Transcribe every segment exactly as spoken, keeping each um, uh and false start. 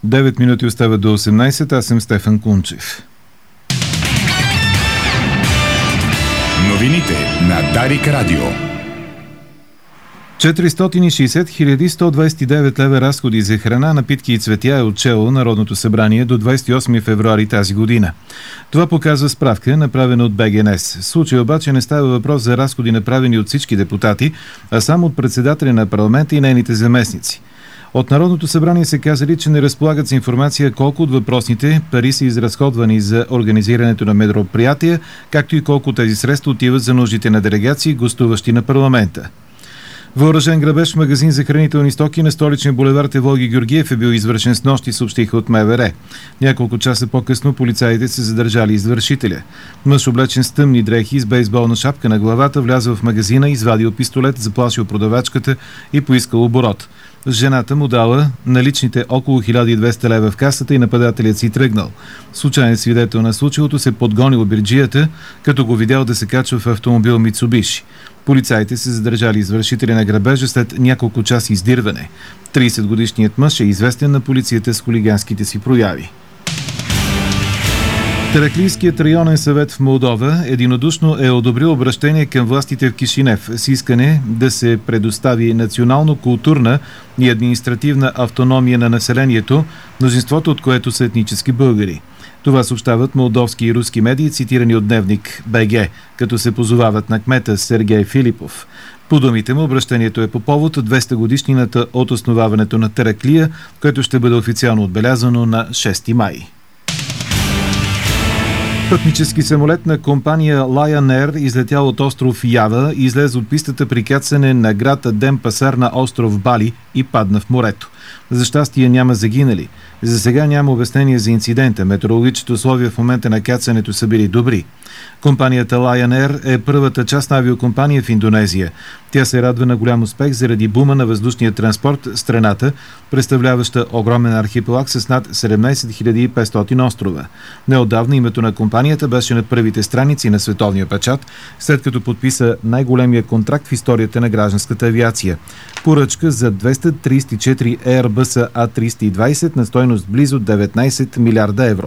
девет минути остава до осемнайсет, аз съм Стефан Кунчев. Новините на Дарик Радио. четиристотин и шейсет хиляди сто двайсет и девет лева разходи за храна, напитки и цветя е отчело Народното събрание до двайсет и осми февруари тази година. Това показва справка, направена от Б Г Н С. В случай обаче не става въпрос за разходи, направени от всички депутати, а само от председателя на парламента и нейните заместници. От Народното събрание се казали, че не разполагат с информация колко от въпросните пари са изразходвани за организирането на мероприятия, както и колко тези средства отиват за нуждите на делегации, гостуващи на парламента. Въоръжен грабеж в магазин за хранителни стоки на столичния булевард Евлоги Георгиев е бил извършен с нощи, съобщиха от М В Р. Няколко часа по-късно полицаите са задържали извършителя. Мъж, облечен с тъмни дрехи с бейсболна шапка на главата, влязъл в магазина, извадил пистолет, заплашил продавачката и поискал оборот. Жената му дала наличните около хиляда и двеста лева в касата и нападателят си тръгнал. Случайен свидетел на случилото се подгонил бирджията, като го видял да се качва в автомобил Мицубиши. Полицаите са задържали извършителя на грабежа след няколко часа издирване. трийсетгодишният мъж е известен на полицията с хулиганските си прояви. Тераклийският районен съвет в Молдова единодушно е одобрил обращение към властите в Кишинев с искане да се предостави национално-културна и административна автономия на населението, мнозинството от което са етнически българи. Това съобщават молдовски и руски медии, цитирани от Дневник Б Г, като се позовават на кмета Сергей Филипов. По думите му, обращението е по повод двеста годишнината от основаването на Тераклия, което ще бъде официално отбелязано на шести май. Пътнически самолет на компания Lion Air, излетял от остров Ява, излезе от пистата при кацане на град Денпасар на остров Бали и падна в морето. За щастие няма загинали. За сега няма обяснение за инцидента. Метеорологичните условия в момента на кацането са били добри. Компанията Lion Air е първата частна авиокомпания в Индонезия. Тя се радва на голям успех заради бума на въздушния транспорт в страната, представляваща огромен архипелаг с над седемнайсет хиляди и петстотин острова. Неотдавна името на компанията беше на първите страници на световния печат, след като подписа най-големия контракт в историята на гражданската авиация. Поръчка за двеста трийсет и четири Airbus А триста и двайсет на стойност близо деветнайсет милиарда евро.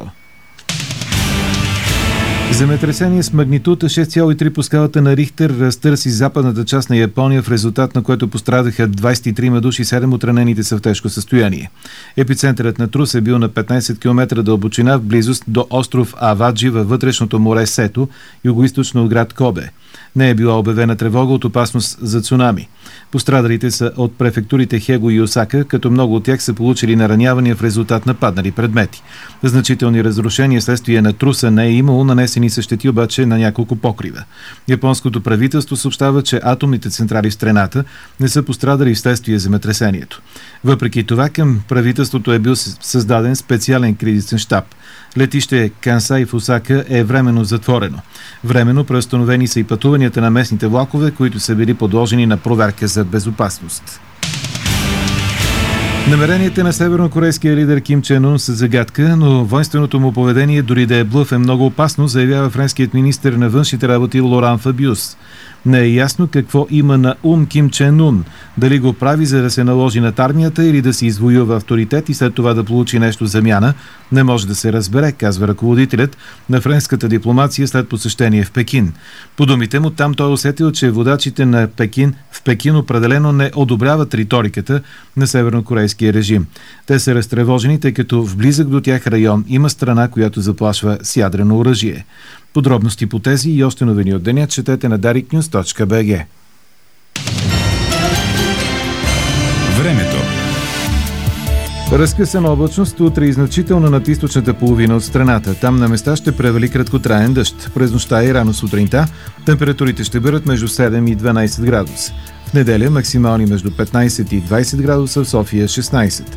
Земетресение с магнитуд шест цяло и три по скалата на Рихтер разтърси западната част на Япония, в резултат на което пострадаха двайсет и трима души, седем от ранените са в тежко състояние. Епицентърът на трус е бил на петнайсет километра дълбочина в близост до остров Аваджи във вътрешното море Сето, югоизточно от град Кобе. Не е била обявена тревога от опасност за цунами. Пострадалите са от префектурите Хего и Осака, като много от тях са получили наранявания в резултат на паднали предмети. Значителни разрушения следствие на труса не е имало, нанесени са щети обаче на няколко покрива. Японското правителство съобщава, че атомните централи в страната не са пострадали вследствие земетресението. Въпреки това, към правителството е бил създаден специален кризисен щаб. Летище Кансай в Осака е временно затворено. Временно преустановени са и пътуванията на местните влакове, които са били подложени на проверка за безопасност. Намеренията на севернокорейския лидер Ким Чен Ун са загадка, но воинственото му поведение, дори да е блъф, е много опасно, заявява френският министър на външните работи Лоран Фабиус. Не е ясно какво има на ум Ким Чен Ун. Дали го прави, за да се наложи над армията, или да се извоюва авторитет и след това да получи нещо в замяна, не може да се разбере, казва ръководителят на френската дипломация след посещение в Пекин. По думите му, там той усетил, че водачите на Пекин в Пекин определено не одобряват риториката на севернокорейския режим. Те са разтревожени, тъй като в близък до тях район има страна, която заплашва с ядрено оръжие. Подробности по тези и още новини от деня четете на дарик нюз точка би джи. Времето. Разкъсана облачност утре и значително над източната половина от страната. Там на места ще превали краткотраен дъжд. През нощта и рано сутринта температурите ще бъдат между седем и дванайсет градуса. В неделя максимални между петнайсет и двайсет градуса, в София шестнайсет.